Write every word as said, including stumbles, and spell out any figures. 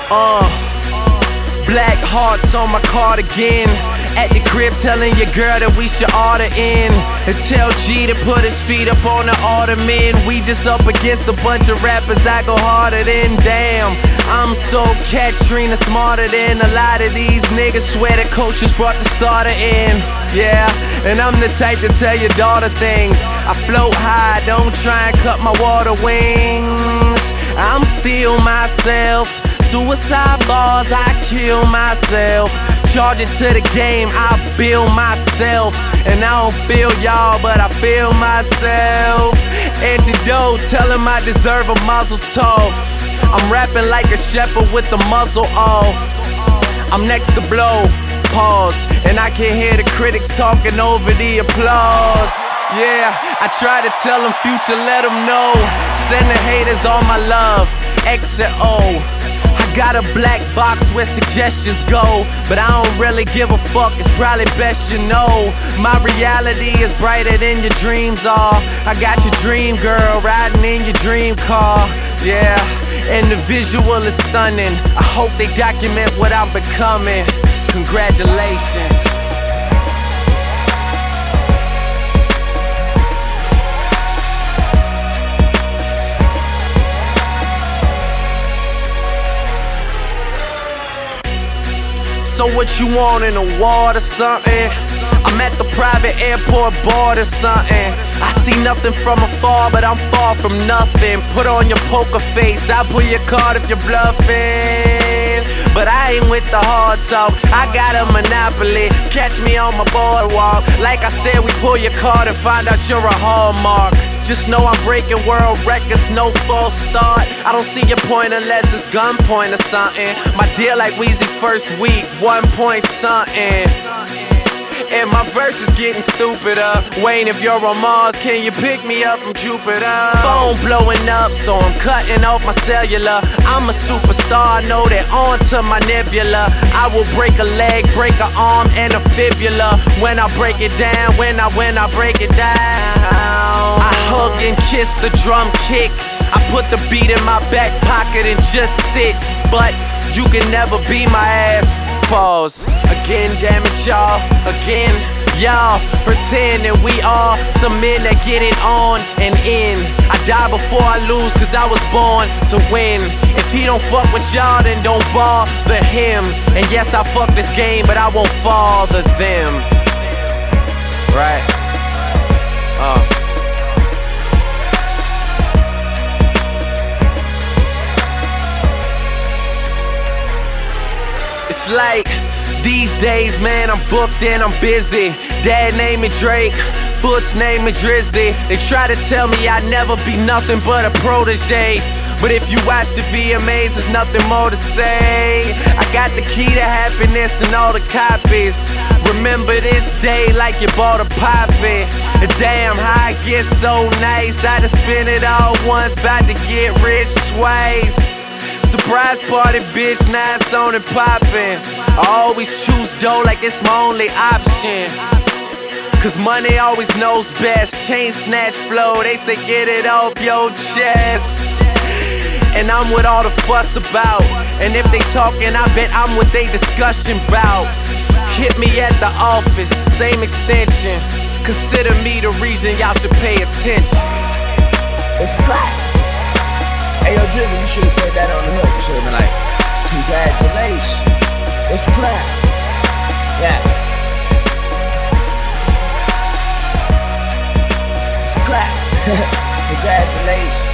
Uh, black hearts on my cardigan. At the crib telling your girl that we should order in. And tell G to put his feet up on the ottoman. We just up against a bunch of rappers I go harder than. Damn, I'm so Katrina, smarter than a lot of these niggas. Swear the coach just brought the starter in. Yeah, and I'm the type to tell your daughter things. I float high, don't try and cut my water wings. I'm still myself. Suicide bars, I kill myself. Charge it to the game, I build myself. And I don't feel y'all, but I feel myself. Antidote, tell him I deserve a muzzle tough. I'm rapping like a shepherd with the muzzle off. I'm next to blow, pause. And I can hear the critics talking over the applause. Yeah, I try to tell them future, let them know. Send the haters all my love, X and O. Got a black box where suggestions go, but I don't really give a fuck, it's probably best you know. My reality is brighter than your dreams are. I got your dream girl riding in your dream car. Yeah, and the visual is stunning. I hope they document what I'm becoming. Congratulations. So what you want, in a ward or something? I'm at the private airport board or something. I see nothing from afar, but I'm far from nothing. Put on your poker face, I'll pull your card if you're bluffing. But I ain't with the hard talk, I got a monopoly. Catch me on my boardwalk. Like I said, we pull your card and find out you're a hallmark. Just know I'm breaking world records, no false start. I don't see your point unless it's gunpoint or something. My deal like Weezy first week, one point something. And my verse is getting stupider. Wayne, if you're on Mars, can you pick me up from Jupiter? Phone blowing up, so I'm cutting off my cellular. I'm a superstar, know that onto my nebula. I will break a leg, break an arm, and a fibula. When I break it down, when I, when I break it down. I hug and kiss the drum kick. I put the beat in my back pocket and just sit. But you can never be my ass. Pause. Again, damn it, y'all. Again, y'all. Pretend that we are some men that get it on and in. I die before I lose, cause I was born to win. If he don't fuck with y'all, then don't bother him. And yes, I fuck this game, but I won't father them. Right. Uh. It's like these days, man, I'm booked and I'm busy. Dad named me Drake, Foot's name me Drizzy. They try to tell me I'd never be nothing but a protege. But if you watch the V M As, there's nothing more to say. I got the key to happiness and all the copies. Remember this day like you bought a poppy. And damn, how I get so nice. I done spent it all once, about to get rich twice. Surprise party, bitch, now it's on and poppin'. I always choose dough like it's my only option. Cause money always knows best. Chain snatch flow, they say get it off your chest. And I'm what all the fuss about. And if they talkin', I bet I'm what they discussion bout. Hit me at the office, same extension. Consider me the reason y'all should pay attention. It's clap. Hey yo, Drizzy, you should've said that on the hook. You should've been like, congratulations, it's clap. Yeah. It's clap. Congratulations.